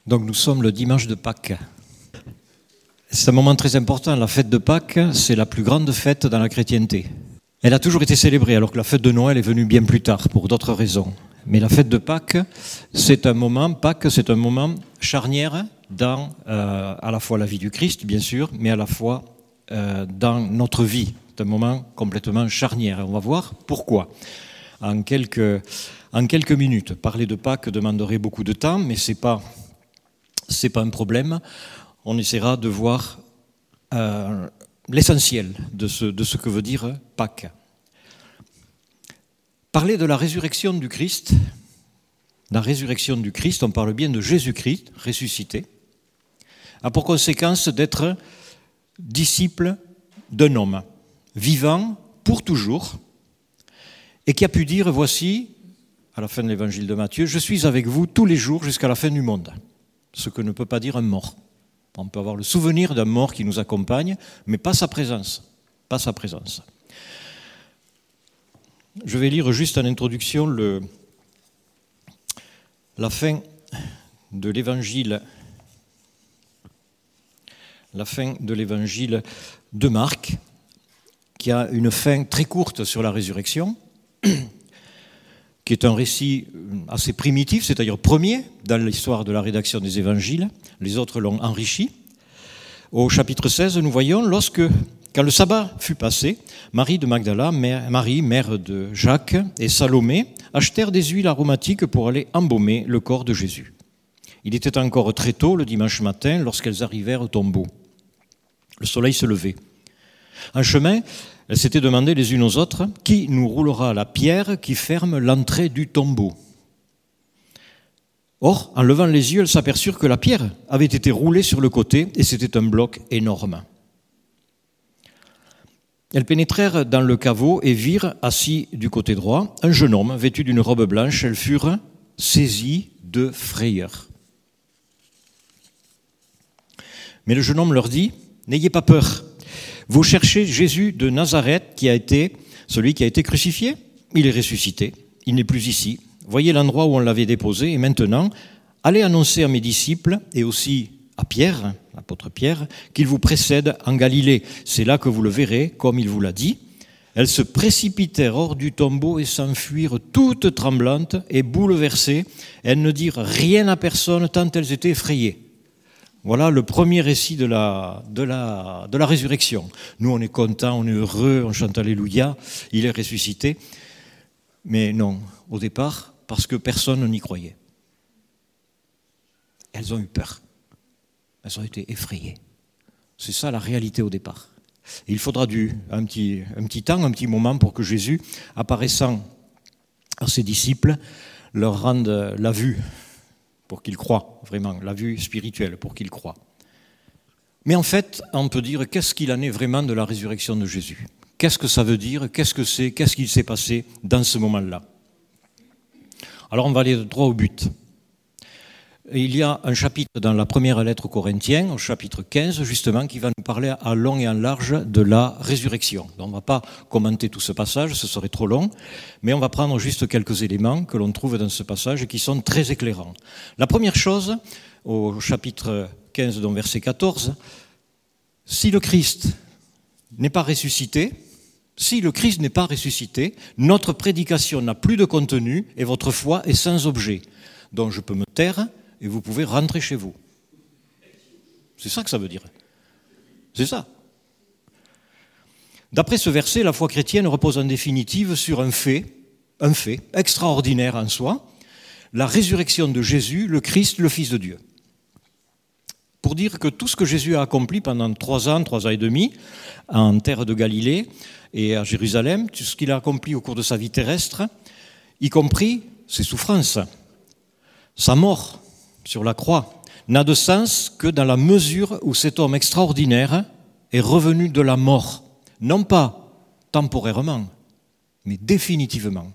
Donc nous sommes le dimanche de Pâques. C'est un moment très important. La fête de Pâques, c'est la plus grande fête dans la chrétienté. Elle a toujours été célébrée, alors que la fête de Noël est venue bien plus tard, pour d'autres raisons. Mais la fête de Pâques, c'est un moment charnière dans à la fois la vie du Christ, bien sûr, mais à la fois dans notre vie. C'est un moment complètement charnière. On va voir pourquoi. En quelques minutes. Parler de Pâques demanderait beaucoup de temps, mais c'est pas un problème. On essaiera de voir l'essentiel de ce que veut dire Pâques. Parler de la résurrection du Christ, on parle bien de Jésus-Christ ressuscité, a pour conséquence d'être disciple d'un homme vivant pour toujours et qui a pu dire, voici, à la fin de l'évangile de Matthieu, je suis avec vous tous les jours jusqu'à la fin du monde. Ce que ne peut pas dire un mort. On peut avoir le souvenir d'un mort qui nous accompagne, mais pas sa présence. Pas sa présence. Je vais lire juste en introduction la fin de l'évangile de Marc, qui a une fin très courte sur la résurrection, qui est un récit assez primitif, c'est-à-dire premier dans l'histoire de la rédaction des évangiles. Les autres l'ont enrichi. Au chapitre 16, nous voyons, quand le sabbat fut passé, Marie de Magdala, Marie, mère de Jacques, et Salomé achetèrent des huiles aromatiques pour aller embaumer le corps de Jésus. Il était encore très tôt, le dimanche matin, lorsqu'elles arrivèrent au tombeau. Le soleil se levait. En chemin, elles s'étaient demandé les unes aux autres, qui nous roulera la pierre qui ferme l'entrée du tombeau ? Or, en levant les yeux, elles s'aperçurent que la pierre avait été roulée sur le côté et c'était un bloc énorme. Elles pénétrèrent dans le caveau et virent, assis du côté droit, un jeune homme vêtu d'une robe blanche. Elles furent saisies de frayeur. Mais le jeune homme leur dit, « N'ayez pas peur. Vous cherchez Jésus de Nazareth, celui qui a été crucifié. Il est ressuscité. Il n'est plus ici. Voyez l'endroit où on l'avait déposé. Et maintenant, allez annoncer à mes disciples et aussi à Pierre, l'apôtre Pierre, qu'il vous précède en Galilée. C'est là que vous le verrez, comme il vous l'a dit. » Elles se précipitèrent hors du tombeau et s'enfuirent toutes tremblantes et bouleversées. Elles ne dirent rien à personne tant elles étaient effrayées. Voilà le premier récit de la résurrection. Nous, on est contents, on est heureux, on chante Alléluia, il est ressuscité. Mais non, au départ, parce que personne n'y croyait. Elles ont eu peur. Elles ont été effrayées. C'est ça la réalité au départ. Et il faudra un petit moment pour que Jésus, apparaissant à ses disciples, leur rende la vue, pour qu'ils croient, vraiment, la vue spirituelle, pour qu'ils croient. Mais en fait, on peut dire, qu'est-ce qu'il en est vraiment de la résurrection de Jésus ? Qu'est-ce que ça veut dire ? Qu'est-ce que c'est ? Qu'est-ce qu'il s'est passé dans ce moment-là ? Alors on va aller droit au but. Et il y a un chapitre dans la première lettre aux Corinthiens, au chapitre 15, justement, qui va nous parler à long et en large de la résurrection. Donc on ne va pas commenter tout ce passage, ce serait trop long, mais on va prendre juste quelques éléments que l'on trouve dans ce passage et qui sont très éclairants. La première chose, au chapitre 15, donc verset 14, si le Christ n'est pas ressuscité, notre prédication n'a plus de contenu et votre foi est sans objet. Donc je peux me taire et vous pouvez rentrer chez vous. C'est ça que ça veut dire. C'est ça. D'après ce verset, la foi chrétienne repose en définitive sur un fait extraordinaire en soi, la résurrection de Jésus, le Christ, le Fils de Dieu. Pour dire que tout ce que Jésus a accompli pendant 3 ans et demi, en terre de Galilée et à Jérusalem, tout ce qu'il a accompli au cours de sa vie terrestre, y compris ses souffrances, sa mort sur la croix, n'a de sens que dans la mesure où cet homme extraordinaire est revenu de la mort, non pas temporairement, mais définitivement.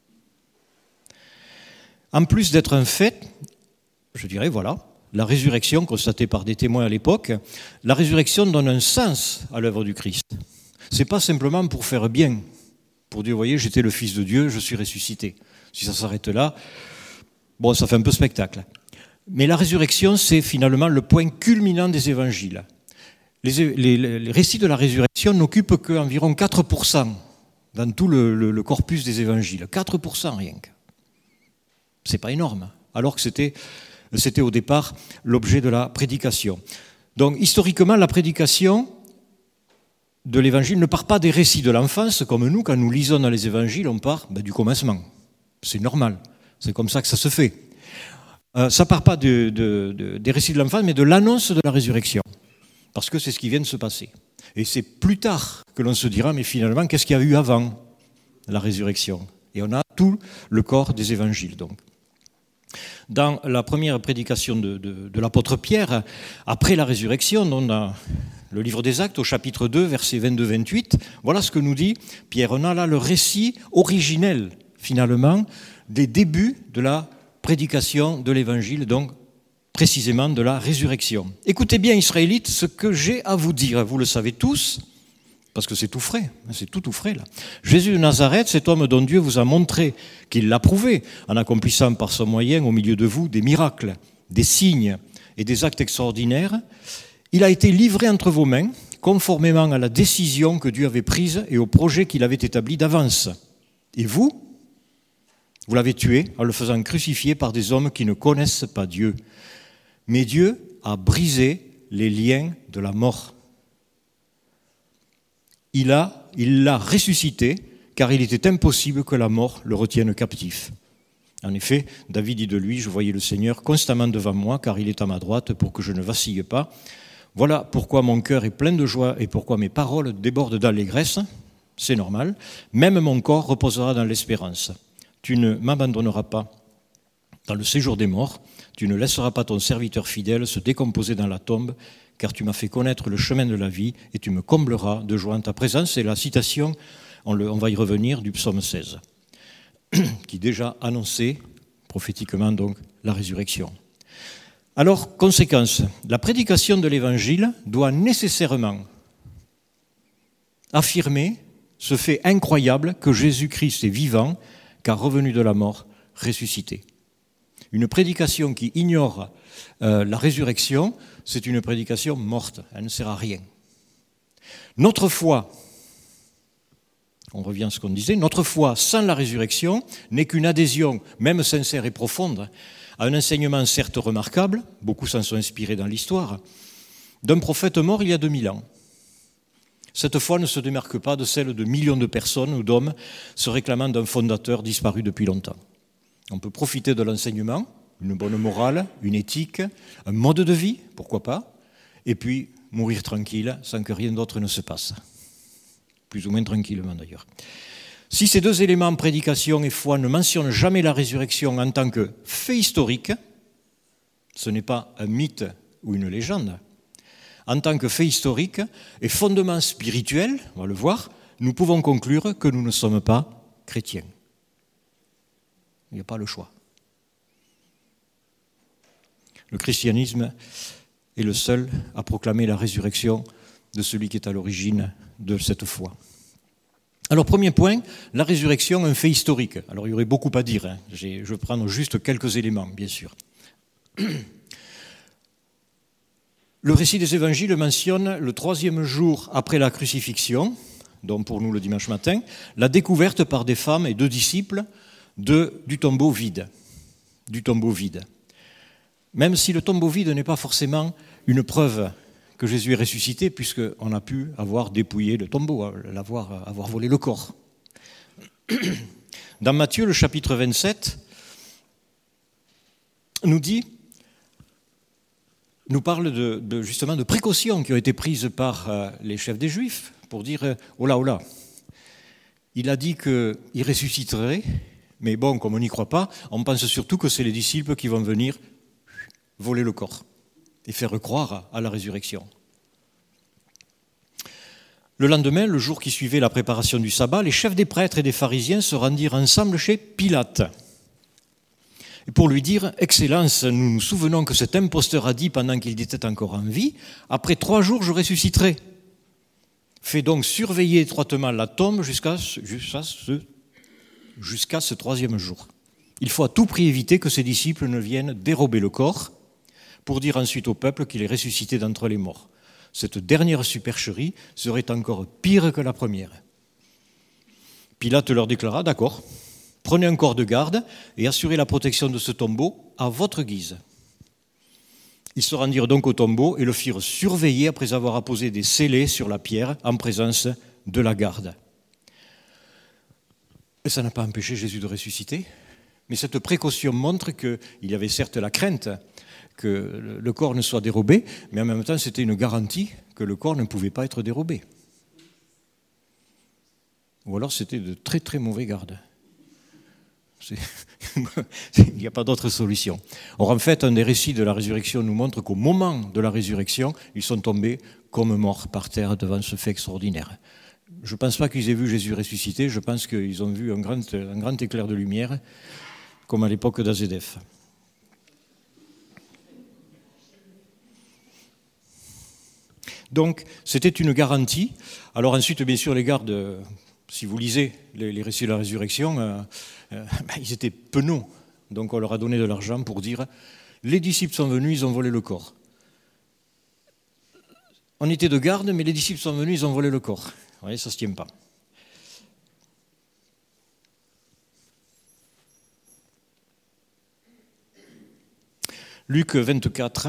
En plus d'être un fait, je dirais, voilà, la résurrection constatée par des témoins à l'époque, la résurrection donne un sens à l'œuvre du Christ. C'est pas simplement pour faire bien, pour dire, vous voyez, j'étais le Fils de Dieu, je suis ressuscité. Si ça s'arrête là, bon, ça fait un peu spectacle. Mais la résurrection, c'est finalement le point culminant des évangiles. Les récits de la résurrection n'occupent qu'environ 4% dans tout le corpus des évangiles. 4% rien que. C'est pas énorme, alors que c'était au départ l'objet de la prédication. Donc historiquement, la prédication de l'évangile ne part pas des récits de l'enfance, comme nous, quand nous lisons dans les évangiles, on part du commencement. C'est normal, c'est comme ça que ça se fait. Ça ne part pas des récits de l'enfance, mais de l'annonce de la résurrection, parce que c'est ce qui vient de se passer. Et c'est plus tard que l'on se dira, mais finalement, qu'est-ce qu'il y a eu avant la résurrection? Et on a tout le corps des évangiles, donc. Dans la première prédication de l'apôtre Pierre, après la résurrection, dans le livre des Actes, au chapitre 2, versets 22-28, voilà ce que nous dit Pierre. On a là le récit originel, finalement, des débuts de la prédication de l'évangile, donc précisément de la résurrection. Écoutez bien, Israélites, ce que j'ai à vous dire. Vous le savez tous, parce que c'est tout frais, c'est tout frais là. Jésus de Nazareth, cet homme dont Dieu vous a montré qu'il l'a prouvé, en accomplissant par son moyen au milieu de vous des miracles, des signes et des actes extraordinaires, il a été livré entre vos mains, conformément à la décision que Dieu avait prise et au projet qu'il avait établi d'avance. Et vous l'avez tué en le faisant crucifier par des hommes qui ne connaissent pas Dieu. Mais Dieu a brisé les liens de la mort. Il l'a ressuscité, car il était impossible que la mort le retienne captif. En effet, David dit de lui, « Je voyais le Seigneur constamment devant moi, car il est à ma droite pour que je ne vacille pas. Voilà pourquoi mon cœur est plein de joie et pourquoi mes paroles débordent d'allégresse. » C'est normal. « Même mon corps reposera dans l'espérance. Tu ne m'abandonneras pas dans le séjour des morts. Tu ne laisseras pas ton serviteur fidèle se décomposer dans la tombe, car tu m'as fait connaître le chemin de la vie et tu me combleras de joie en ta présence. » C'est la citation, on va y revenir, du psaume 16, qui déjà annonçait prophétiquement donc la résurrection. Alors, conséquence, la prédication de l'Évangile doit nécessairement affirmer ce fait incroyable que Jésus-Christ est vivant, car revenu de la mort, ressuscité. Une prédication qui ignore la résurrection, c'est une prédication morte, elle ne sert à rien. Notre foi, on revient à ce qu'on disait, notre foi sans la résurrection n'est qu'une adhésion, même sincère et profonde, à un enseignement certes remarquable, beaucoup s'en sont inspirés dans l'histoire, d'un prophète mort il y a 2000 ans. Cette foi ne se démarque pas de celle de millions de personnes ou d'hommes se réclamant d'un fondateur disparu depuis longtemps. On peut profiter de l'enseignement, une bonne morale, une éthique, un mode de vie, pourquoi pas, et puis mourir tranquille sans que rien d'autre ne se passe. Plus ou moins tranquillement d'ailleurs. Si ces deux éléments, prédication et foi, ne mentionnent jamais la résurrection en tant que fait historique, ce n'est pas un mythe ou une légende, en tant que fait historique et fondement spirituel, on va le voir, nous pouvons conclure que nous ne sommes pas chrétiens. Il n'y a pas le choix. Le christianisme est le seul à proclamer la résurrection de celui qui est à l'origine de cette foi. Alors, premier point, la résurrection, un fait historique. Alors, il y aurait beaucoup à dire. Je vais prendre juste quelques éléments, bien sûr. Le récit des évangiles mentionne le 3e jour après la crucifixion, donc pour nous le dimanche matin, la découverte par des femmes et 2 disciples du tombeau vide. Du tombeau vide. Même si le tombeau vide n'est pas forcément une preuve que Jésus est ressuscité, puisqu'on a pu avoir dépouillé le tombeau, avoir volé le corps. Dans Matthieu, le chapitre 27, nous parle justement de précautions qui ont été prises par les chefs des Juifs pour dire « oh là, il a dit qu'il ressusciterait, mais bon, comme on n'y croit pas, on pense surtout que c'est les disciples qui vont venir voler le corps et faire croire à la résurrection. » Le lendemain, le jour qui suivait la préparation du sabbat, les chefs des prêtres et des pharisiens se rendirent ensemble chez Pilate. Et pour lui dire « Excellence, nous nous souvenons que cet imposteur a dit pendant qu'il était encore en vie, après 3 jours je ressusciterai. Fais donc surveiller étroitement la tombe jusqu'à ce 3e jour. Il faut à tout prix éviter que ses disciples ne viennent dérober le corps. pour dire ensuite au peuple qu'il est ressuscité d'entre les morts. Cette dernière supercherie serait encore pire que la première. Pilate leur déclara, d'accord, prenez un corps de garde et assurez la protection de ce tombeau à votre guise. Ils se rendirent donc au tombeau et le firent surveiller après avoir apposé des scellés sur la pierre en présence de la garde. Et ça n'a pas empêché Jésus de ressusciter, mais cette précaution montre qu'il y avait certes la crainte que le corps ne soit dérobé, mais en même temps c'était une garantie que le corps ne pouvait pas être dérobé. Ou alors c'était de très très mauvais gardes. Il n'y a pas d'autre solution. Or, en fait, un des récits de la résurrection nous montre qu'au moment de la résurrection, ils sont tombés comme morts par terre devant ce fait extraordinaire. Je ne pense pas qu'ils aient vu Jésus ressusciter, je pense qu'ils ont vu un grand éclair de lumière, comme à l'époque d'Azédef. Donc, c'était une garantie. Alors ensuite, bien sûr, les gardes... Si vous lisez les récits de la résurrection, ils étaient penauds. Donc on leur a donné de l'argent pour dire « Les disciples sont venus, ils ont volé le corps. » On était de garde, mais les disciples sont venus, ils ont volé le corps. Vous voyez, ça ne se tient pas. Luc 24,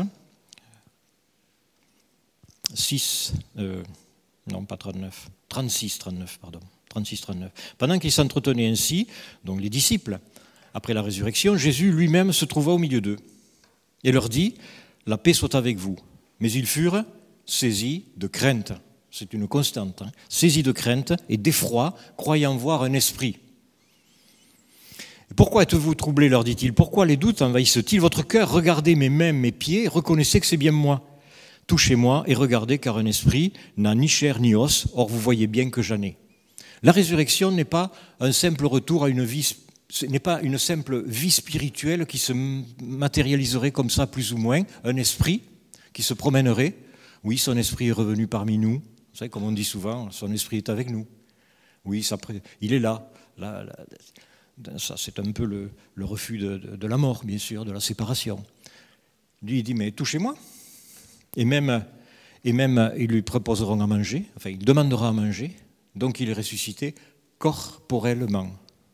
6, non pas 39, 36, 39, pardon. 36-39. Pendant qu'ils s'entretenaient ainsi, donc les disciples, après la résurrection, Jésus lui-même se trouva au milieu d'eux et leur dit « La paix soit avec vous ». Mais ils furent saisis de crainte. C'est une constante. Saisis de crainte et d'effroi, croyant voir un esprit. « Pourquoi êtes-vous troublés ?» leur dit-il. « Pourquoi les doutes envahissent-ils votre cœur ? Regardez mes mains, mes pieds, reconnaissez que c'est bien moi. Touchez-moi et regardez, car un esprit n'a ni chair ni os, or vous voyez bien que j'en ai. » La résurrection n'est pas un simple retour à une vie, ce n'est pas une simple vie spirituelle qui se matérialiserait comme ça, plus ou moins, un esprit qui se promènerait. Oui, son esprit est revenu parmi nous. Vous savez, comme on dit souvent, son esprit est avec nous. Oui, il est là. Ça, c'est un peu le refus de la mort, bien sûr, de la séparation. Lui, il dit, mais touchez-moi. Et même, ils lui proposeront à manger, enfin, il demandera à manger. Donc il est ressuscité corporellement.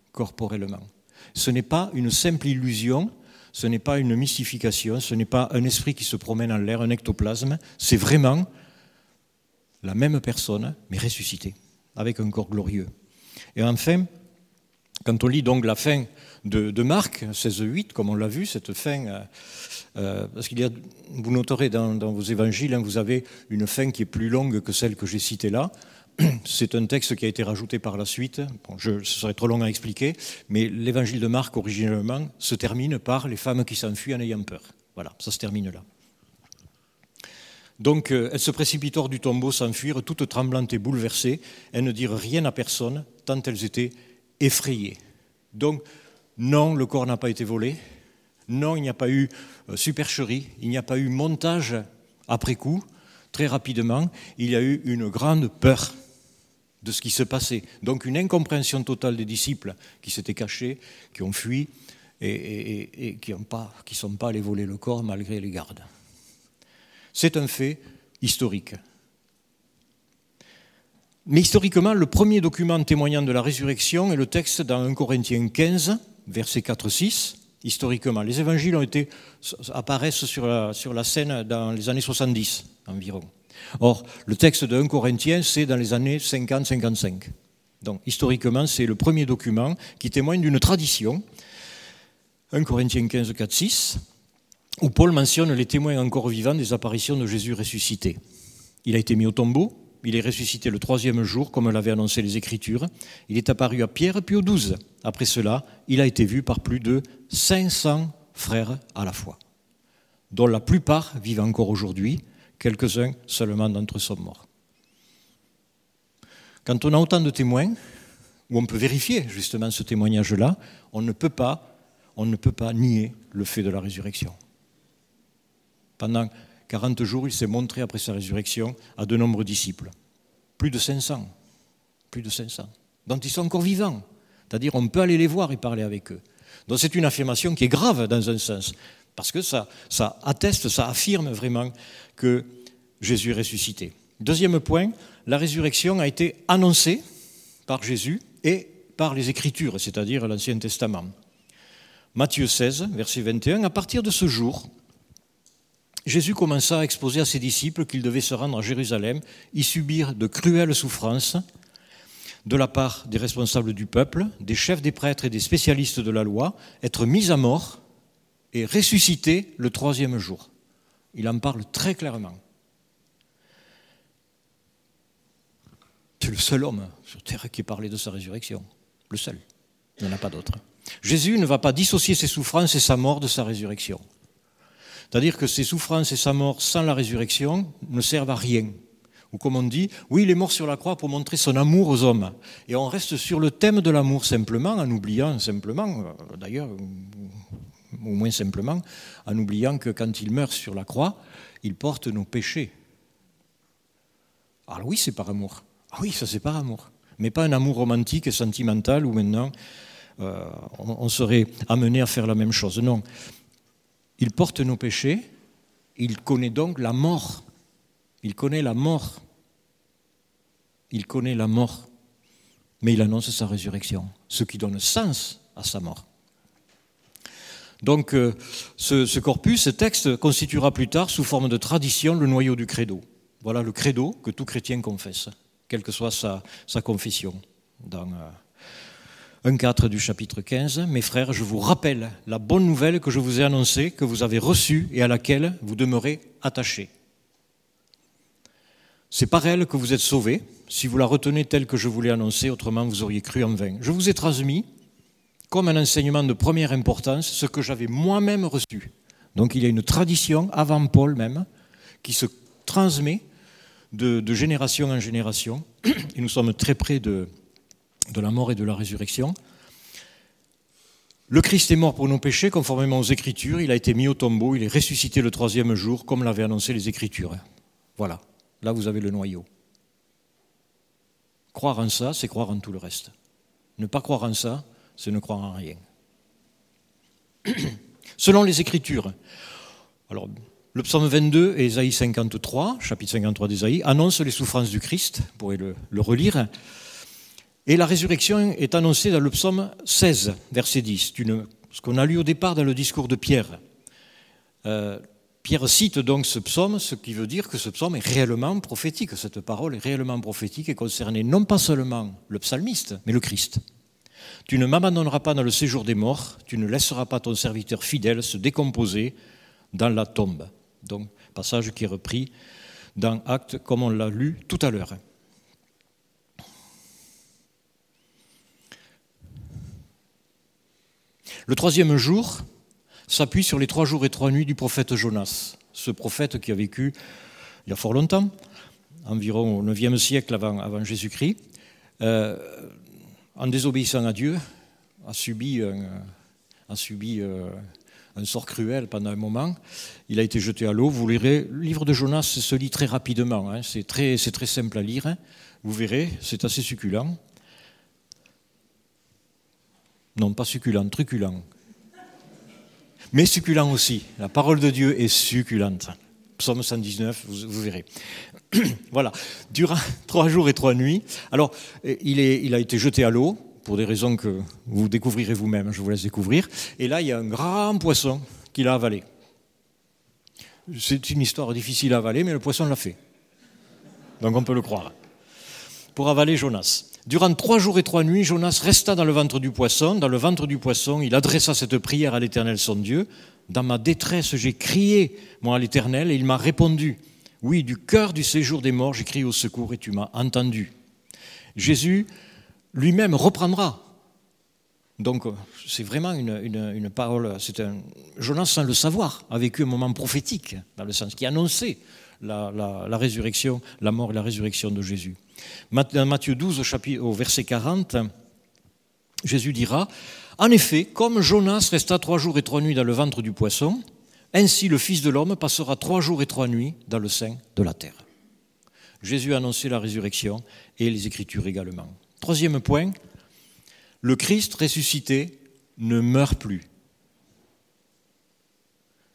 Ce n'est pas une simple illusion, ce n'est pas une mystification, ce n'est pas un esprit qui se promène en l'air, un ectoplasme, c'est vraiment la même personne, mais ressuscitée, avec un corps glorieux. Et enfin, quand on lit donc la fin de Marc 16:8, comme on l'a vu, cette fin, parce vous noterez dans vos évangiles, vous avez une fin qui est plus longue que celle que j'ai citée là. C'est un texte qui a été rajouté par la suite. Bon, ce serait trop long à expliquer, mais l'évangile de Marc, originellement, se termine par les femmes qui s'enfuient en ayant peur. Voilà, ça se termine là. Donc, elles se précipitent hors du tombeau, s'enfuirent, toutes tremblantes et bouleversées. Elles ne dirent rien à personne, tant elles étaient effrayées. Donc, non, le corps n'a pas été volé. Non, il n'y a pas eu supercherie. Il n'y a pas eu montage après coup. Très rapidement, il y a eu une grande peur de ce qui se passait. Donc une incompréhension totale des disciples qui s'étaient cachés, qui ont fui et qui ne sont pas allés voler le corps malgré les gardes. C'est un fait historique. Mais historiquement, le premier document témoignant de la résurrection est le texte dans 1 Corinthiens 15, versets 4-6. Historiquement, les évangiles apparaissent sur la scène dans les années 70 environ. Or, le texte de 1 Corinthiens, c'est dans les années 50-55. Donc, historiquement, c'est le premier document qui témoigne d'une tradition, 1 Corinthiens 15, 4-6, où Paul mentionne les témoins encore vivants des apparitions de Jésus ressuscité. Il a été mis au tombeau, il est ressuscité le 3e jour, comme l'avaient annoncé les Écritures. Il est apparu à Pierre, puis aux 12. Après cela, il a été vu par plus de 500 frères à la fois, dont la plupart vivent encore aujourd'hui, quelques-uns seulement d'entre eux sont morts. Quand on a autant de témoins, où on peut vérifier justement ce témoignage-là, on ne peut pas nier le fait de la résurrection. Pendant 40 jours, il s'est montré après sa résurrection à de nombreux disciples. Plus de 500, dont ils sont encore vivants. C'est-à-dire on peut aller les voir et parler avec eux. Donc c'est une affirmation qui est grave dans un sens, Parce que ça atteste, ça affirme vraiment que Jésus est ressuscité. Deuxième point, la résurrection a été annoncée par Jésus et par les Écritures, c'est-à-dire l'Ancien Testament. Matthieu 16, verset 21, à partir de ce jour, Jésus commença à exposer à ses disciples qu'il devait se rendre à Jérusalem, y subir de cruelles souffrances de la part des responsables du peuple, des chefs des prêtres et des spécialistes de la loi, être mis à mort et ressuscité le troisième jour. Il en parle très clairement. C'est le seul homme sur terre qui ait parlé de sa résurrection. Le seul. Il n'y en a pas d'autre. Jésus ne va pas dissocier ses souffrances et sa mort de sa résurrection. C'est-à-dire que ses souffrances et sa mort sans la résurrection ne servent à rien. Ou comme on dit, oui, il est mort sur la croix pour montrer son amour aux hommes. Et on reste sur le thème de l'amour simplement, en oubliant simplement, d'ailleurs, au moins simplement, en oubliant que quand il meurt sur la croix, il porte nos péchés. Alors oui, c'est par amour. Ah oui, ça c'est par amour. Mais pas un amour romantique et sentimental où maintenant on serait amené à faire la même chose. Non. Il porte nos péchés, il connaît donc la mort. Il connaît la mort. Il connaît la mort. Mais il annonce sa résurrection, ce qui donne sens à sa mort. Donc ce corpus, ce texte, constituera plus tard, sous forme de tradition, le noyau du credo. Voilà le credo que tout chrétien confesse, quelle que soit sa confession. Dans 1,4 du chapitre 15, « Mes frères, je vous rappelle la bonne nouvelle que je vous ai annoncée, que vous avez reçue et à laquelle vous demeurez attachés. C'est par elle que vous êtes sauvés, si vous la retenez telle que je vous l'ai annoncée, autrement vous auriez cru en vain. Je vous ai transmis, comme un enseignement de première importance, ce que j'avais moi-même reçu. » Donc il y a une tradition, avant Paul même, qui se transmet de génération en génération, et nous sommes très près de la mort et de la résurrection. Le Christ est mort pour nos péchés, conformément aux Écritures, il a été mis au tombeau, il est ressuscité le troisième jour, comme l'avaient annoncé les Écritures. Voilà, là vous avez le noyau. Croire en ça, c'est croire en tout le reste. Ne pas croire en ça, c'est ne croire en rien. Selon les Écritures, alors, le psaume 22 et Ésaïe 53, chapitre 53 d'Ésaïe, annoncent les souffrances du Christ, vous pourrez le relire. Et la résurrection est annoncée dans le psaume 16, verset 10, ce qu'on a lu au départ dans le discours de Pierre. Pierre cite donc ce psaume, ce qui veut dire que ce psaume est réellement prophétique. Cette parole est réellement prophétique et concernait non pas seulement le psalmiste, mais le Christ. « Tu ne m'abandonneras pas dans le séjour des morts, tu ne laisseras pas ton serviteur fidèle se décomposer dans la tombe. » Donc, passage qui est repris dans Actes, comme on l'a lu tout à l'heure. Le troisième jour s'appuie sur les 3 jours et 3 nuits du prophète Jonas, ce prophète qui a vécu il y a fort longtemps, environ au IXe siècle avant Jésus-Christ, en désobéissant à Dieu, a subi un sort cruel pendant un moment. Il a été jeté à l'eau. Vous lirez, le livre de Jonas se lit très rapidement, hein. C'est très simple à lire. Vous verrez, c'est assez succulent. Non, pas succulent, truculent. Mais succulent aussi. La parole de Dieu est succulente. Psaume 119, vous verrez. Voilà. Durant 3 jours et 3 nuits. Alors, il a été jeté à l'eau, pour des raisons que vous découvrirez vous-même, je vous laisse découvrir. Et là, il y a un grand poisson qui l'a avalé. C'est une histoire difficile à avaler, mais le poisson l'a fait. Donc on peut le croire. Pour avaler Jonas. Durant 3 jours et 3 nuits, Jonas resta dans le ventre du poisson. Dans le ventre du poisson, il adressa cette prière à l'Éternel son Dieu. « Dans ma détresse, j'ai crié, moi, à l'Éternel, et il m'a répondu. Oui, du cœur du séjour des morts, j'ai crié au secours, et tu m'as entendu. » Jésus lui-même reprendra. Donc, c'est vraiment une parole. Jonas, sans le savoir, a vécu un moment prophétique, dans le sens qui annonçait la résurrection, la mort et la résurrection de Jésus. Dans Matthieu 12, au verset 40, Jésus dira « En effet, comme Jonas resta 3 jours et 3 nuits dans le ventre du poisson, ainsi le Fils de l'homme passera 3 jours et 3 nuits dans le sein de la terre. » Jésus a annoncé la résurrection et les Écritures également. Troisième point, le Christ ressuscité ne meurt plus.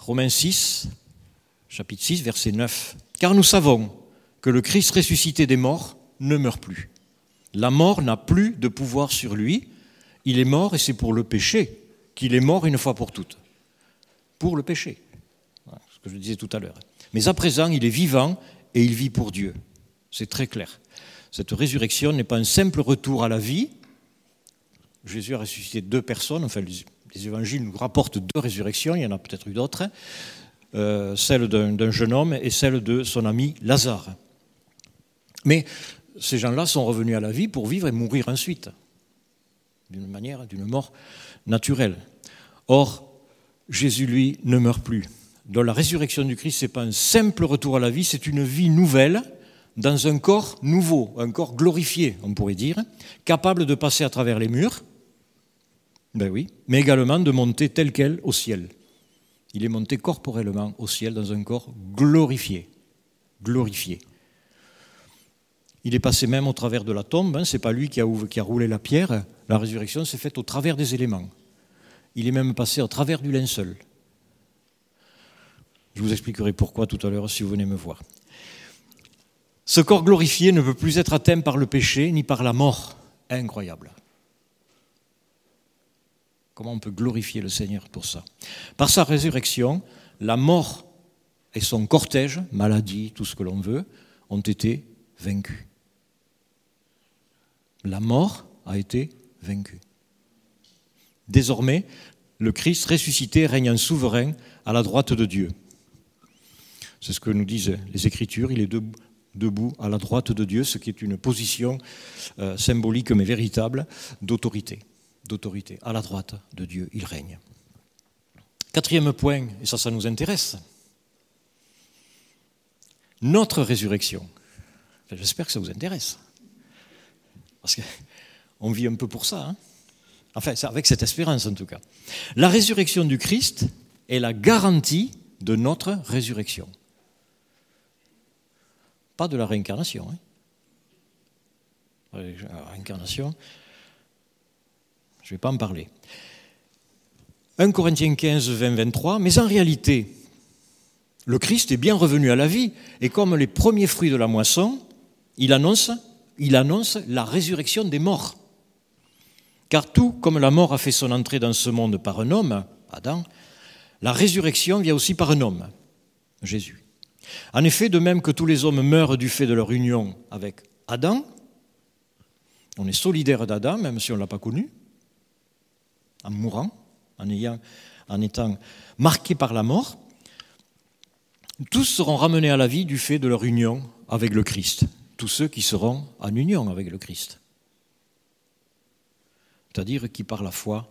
Romains 6, chapitre 6, verset 9. « Car nous savons que le Christ ressuscité des morts ne meurt plus. La mort n'a plus de pouvoir sur lui. Il est mort et c'est pour le péché qu'il est mort une fois pour toutes. » Pour le péché, voilà ce que je disais tout à l'heure. Mais à présent, il est vivant et il vit pour Dieu. C'est très clair. Cette résurrection n'est pas un simple retour à la vie. Jésus a ressuscité 2 personnes, enfin les évangiles nous rapportent 2 résurrections, il y en a peut-être eu d'autres, celle d'un jeune homme et celle de son ami Lazare. Mais ces gens-là sont revenus à la vie pour vivre et mourir ensuite, d'une mort naturelle. Or, Jésus, lui, ne meurt plus. Donc la résurrection du Christ, ce n'est pas un simple retour à la vie, c'est une vie nouvelle dans un corps nouveau, un corps glorifié, on pourrait dire, capable de passer à travers les murs, ben oui, mais également de monter tel quel au ciel. Il est monté corporellement au ciel dans un corps glorifié. Glorifié. Il est passé même au travers de la tombe, ce n'est pas lui qui a roulé la pierre, la résurrection s'est faite au travers des éléments. Il est même passé au travers du linceul. Je vous expliquerai pourquoi tout à l'heure si vous venez me voir. Ce corps glorifié ne peut plus être atteint par le péché ni par la mort. Incroyable. Comment on peut glorifier le Seigneur pour ça? Par sa résurrection, la mort et son cortège, maladie, tout ce que l'on veut, ont été vaincus. La mort a été vaincue. Désormais, le Christ ressuscité règne en souverain à la droite de Dieu. C'est ce que nous disent les Écritures, il est debout à la droite de Dieu, ce qui est une position symbolique mais véritable d'autorité. À la droite de Dieu, il règne. 4e point, et ça nous intéresse, notre résurrection. Enfin, j'espère que ça vous intéresse. Parce qu'on vit un peu pour ça, hein. Enfin, avec cette espérance en tout cas. La résurrection du Christ est la garantie de notre résurrection. Pas de la réincarnation. Hein. La réincarnation, je ne vais pas en parler. 1 Corinthiens 15, 20, 23, mais en réalité, le Christ est bien revenu à la vie, et comme les premiers fruits de la moisson, il annonce la résurrection des morts. Car tout comme la mort a fait son entrée dans ce monde par un homme, Adam, la résurrection vient aussi par un homme, Jésus. En effet, de même que tous les hommes meurent du fait de leur union avec Adam, on est solidaire d'Adam, même si on ne l'a pas connu, en mourant, en étant marqués par la mort, tous seront ramenés à la vie du fait de leur union avec le Christ. Tous ceux qui seront en union avec le Christ. C'est-à-dire qui, par la foi,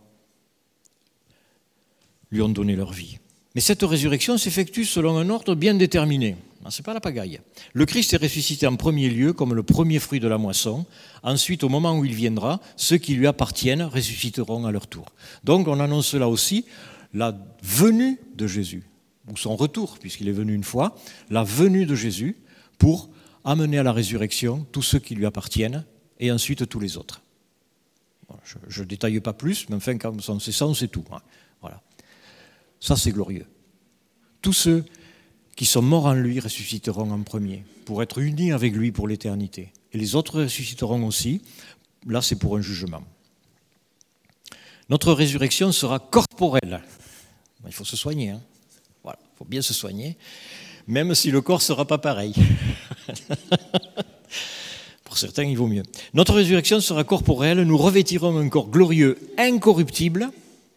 lui ont donné leur vie. Mais cette résurrection s'effectue selon un ordre bien déterminé. Ce n'est pas la pagaille. Le Christ est ressuscité en premier lieu comme le premier fruit de la moisson. Ensuite, au moment où il viendra, ceux qui lui appartiennent ressusciteront à leur tour. Donc on annonce là aussi la venue de Jésus, ou son retour, puisqu'il est venu une fois, la venue de Jésus pour amener à la résurrection tous ceux qui lui appartiennent et ensuite tous les autres. Je ne détaille pas plus, mais enfin, quand on sait ça, on sait tout. Voilà. Ça, c'est glorieux. Tous ceux qui sont morts en lui ressusciteront en premier, pour être unis avec lui pour l'éternité. Et les autres ressusciteront aussi. Là, c'est pour un jugement. Notre résurrection sera corporelle. Il faut se soigner. Hein. Voilà, il faut bien se soigner, même si le corps ne sera pas pareil. Pour certains, il vaut mieux. Notre résurrection sera corporelle, nous revêtirons un corps glorieux, incorruptible,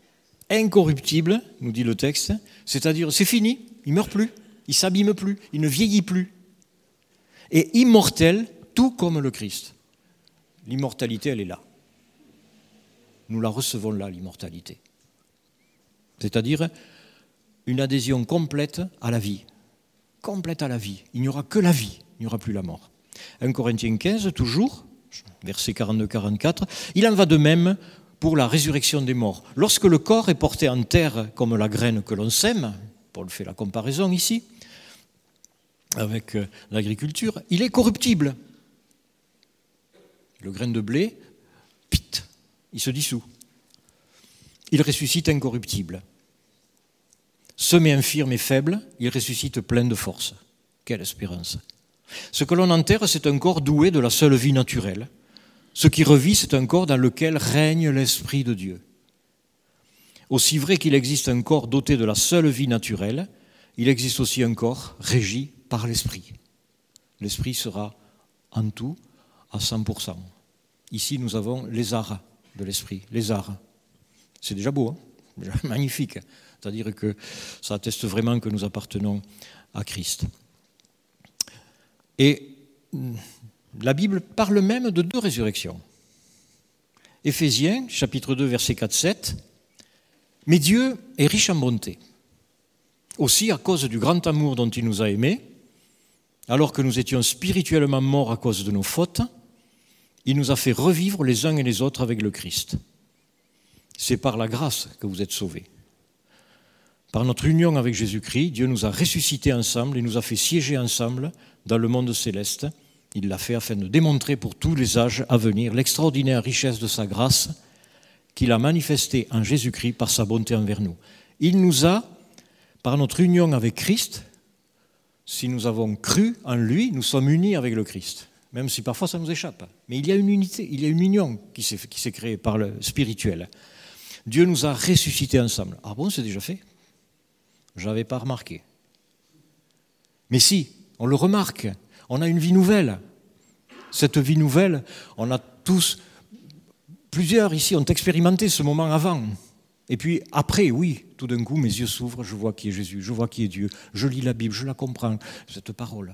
nous dit le texte, c'est-à-dire c'est fini, il ne meurt plus, il ne s'abîme plus, il ne vieillit plus. Et immortel, tout comme le Christ. L'immortalité, elle est là. Nous la recevons là, l'immortalité. C'est-à-dire une adhésion complète à la vie. Complète à la vie. Il n'y aura que la vie, il n'y aura plus la mort. 1 Corinthiens 15, toujours, versets 42-44, il en va de même pour la résurrection des morts. Lorsque le corps est porté en terre comme la graine que l'on sème, Paul fait la comparaison ici, avec l'agriculture, il est corruptible. Le grain de blé, il se dissout. Il ressuscite incorruptible. semé infirme et faible, il ressuscite plein de force. Quelle espérance! Ce que l'on enterre, c'est un corps doué de la seule vie naturelle. Ce qui revit, c'est un corps dans lequel règne l'Esprit de Dieu. Aussi vrai qu'il existe un corps doté de la seule vie naturelle, il existe aussi un corps régi par l'Esprit. L'Esprit sera en tout à 100%. Ici, nous avons les arts de l'Esprit, les arts. C'est déjà beau, hein? Déjà magnifique. C'est-à-dire que ça atteste vraiment que nous appartenons à Christ. Et la Bible parle même de 2 résurrections. Éphésiens, chapitre 2, verset 4-7. « Mais Dieu est riche en bonté. Aussi, à cause du grand amour dont il nous a aimés, alors que nous étions spirituellement morts à cause de nos fautes, il nous a fait revivre les uns et les autres avec le Christ. C'est par la grâce que vous êtes sauvés. Par notre union avec Jésus-Christ, Dieu nous a ressuscités ensemble et nous a fait siéger ensemble dans le monde céleste. Il l'a fait afin de démontrer pour tous les âges à venir l'extraordinaire richesse de sa grâce qu'il a manifestée en Jésus-Christ par sa bonté envers nous. Il nous a, par notre union avec Christ, si nous avons cru en lui, nous sommes unis avec le Christ. Même si parfois ça nous échappe. Mais il y a une unité, il y a une union qui s'est créée par le spirituel. Dieu nous a ressuscités ensemble. Ah bon, c'est déjà fait? Je n'avais pas remarqué. Mais si, on le remarque, on a une vie nouvelle. Cette vie nouvelle, on a tous, plusieurs ici ont expérimenté ce moment avant. Et puis après, oui, tout d'un coup, mes yeux s'ouvrent, je vois qui est Jésus, je vois qui est Dieu, je lis la Bible, je la comprends, cette parole.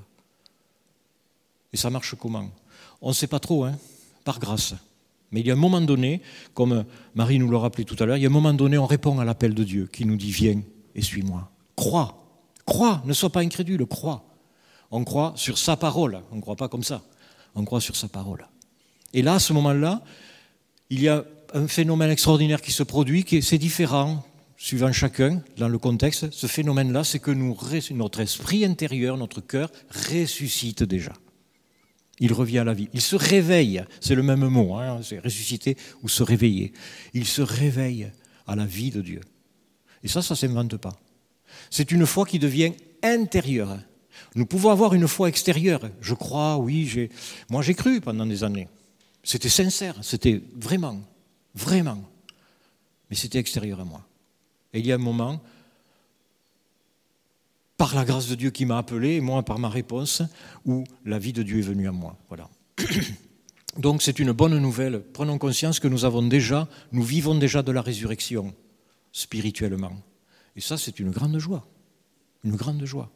Et ça marche comment? On ne sait pas trop, par grâce. Mais il y a un moment donné, comme Marie nous l'a rappelé tout à l'heure, il y a un moment donné, on répond à l'appel de Dieu qui nous dit « Viens et suis-moi ». Crois, ne sois pas incrédule, crois. On croit sur sa parole, on ne croit pas comme ça, on croit sur sa parole. Et là, à ce moment-là, il y a un phénomène extraordinaire qui se produit, c'est différent, suivant chacun, dans le contexte. Ce phénomène-là, c'est que notre esprit intérieur, notre cœur, ressuscite déjà. Il revient à la vie. Il se réveille, c'est le même mot, c'est ressusciter ou se réveiller. Il se réveille à la vie de Dieu. Et ça ne s'invente pas. C'est une foi qui devient intérieure. Nous pouvons avoir une foi extérieure. Je crois, oui, moi j'ai cru pendant des années. C'était sincère, c'était vraiment. Mais c'était extérieur à moi. Et il y a un moment, par la grâce de Dieu qui m'a appelé, et moi par ma réponse, où la vie de Dieu est venue à moi. Voilà. Donc c'est une bonne nouvelle. Prenons conscience que nous vivons déjà de la résurrection, spirituellement. Et ça, c'est une grande joie. Une grande joie.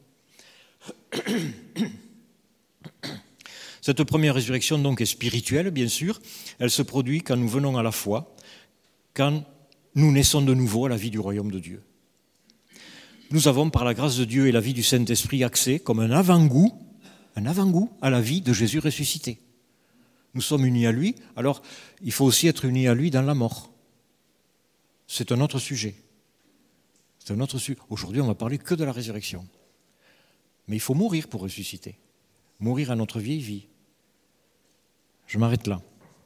Cette première résurrection donc est spirituelle, bien sûr. Elle se produit quand nous venons à la foi, quand nous naissons de nouveau à la vie du royaume de Dieu. Nous avons, par la grâce de Dieu et la vie du Saint-Esprit, accès comme un avant-goût à la vie de Jésus ressuscité. Nous sommes unis à lui, alors il faut aussi être unis à lui dans la mort. C'est un autre sujet. Aujourd'hui, on va parler que de la résurrection. Mais il faut mourir pour ressusciter. Mourir à notre vieille vie. Je m'arrête là.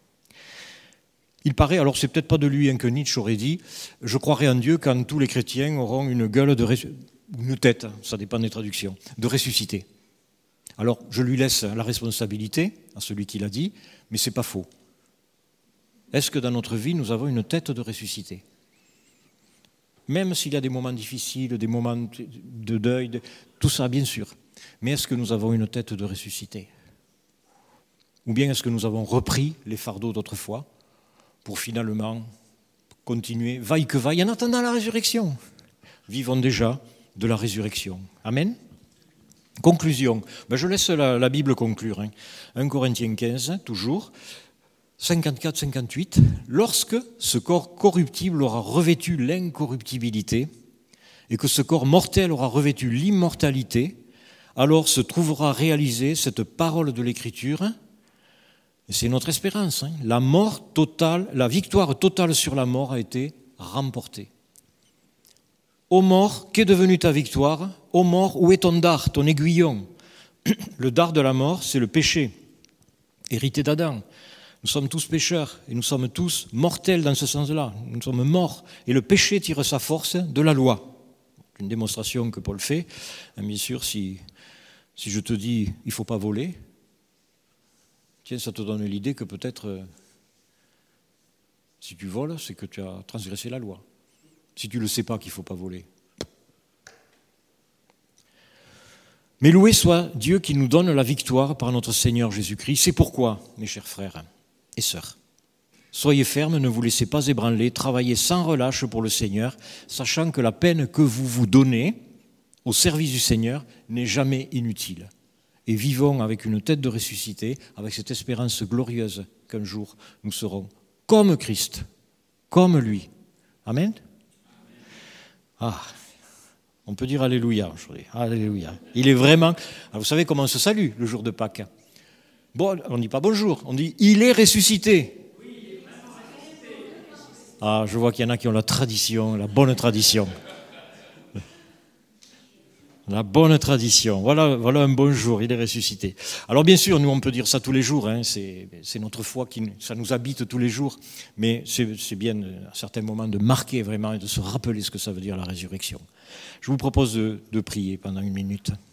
Il paraît, alors c'est peut-être pas de lui que Nietzsche aurait dit, je croirai en Dieu quand tous les chrétiens auront une gueule une tête, ça dépend des traductions, de ressusciter. Alors je lui laisse la responsabilité à celui qui l'a dit, mais c'est pas faux. Est-ce que dans notre vie nous avons une tête de ressusciter? Même s'il y a des moments difficiles, des moments de deuil, tout ça bien sûr. Mais est-ce que nous avons une tête de ressuscité? Ou bien est-ce que nous avons repris les fardeaux d'autrefois pour finalement continuer, vaille que vaille, en attendant la résurrection? Vivons déjà de la résurrection. Amen. Conclusion. Je laisse la Bible conclure. 1 Corinthiens 15, toujours. 54-58, lorsque ce corps corruptible aura revêtu l'incorruptibilité et que ce corps mortel aura revêtu l'immortalité, alors se trouvera réalisée cette parole de l'Écriture, et c'est notre espérance, la mort totale, la victoire totale sur la mort a été remportée. Ô mort, qu'est devenue ta victoire? Ô mort, où est ton dard, ton aiguillon? Le dard de la mort, c'est le péché, hérité d'Adam. Nous sommes tous pécheurs et nous sommes tous mortels dans ce sens-là. Nous sommes morts et le péché tire sa force de la loi. une démonstration que Paul fait. Bien sûr, si je te dis il ne faut pas voler, tiens, ça te donne l'idée que peut-être si tu voles, c'est que tu as transgressé la loi. Si tu ne le sais pas qu'il ne faut pas voler. Mais loué soit Dieu qui nous donne la victoire par notre Seigneur Jésus-Christ. C'est pourquoi, mes chers frères et sœurs, soyez fermes, ne vous laissez pas ébranler, travaillez sans relâche pour le Seigneur, sachant que la peine que vous vous donnez au service du Seigneur n'est jamais inutile. Et vivons avec une tête de ressuscité, avec cette espérance glorieuse qu'un jour nous serons comme Christ, comme lui. Amen. On peut dire Alléluia aujourd'hui. Alléluia. Il est vraiment... Alors vous savez comment on se salue le jour de Pâques? Bon, on ne dit pas bonjour, on dit il est ressuscité. Oui, il est vraiment ressuscité. Je vois qu'il y en a qui ont la tradition, la bonne tradition. La bonne tradition. Voilà un bon jour, il est ressuscité. Alors bien sûr, nous on peut dire ça tous les jours, c'est notre foi ça nous habite tous les jours, mais c'est bien à certains moments de marquer vraiment et de se rappeler ce que ça veut dire la résurrection. Je vous propose de prier pendant 1 minute.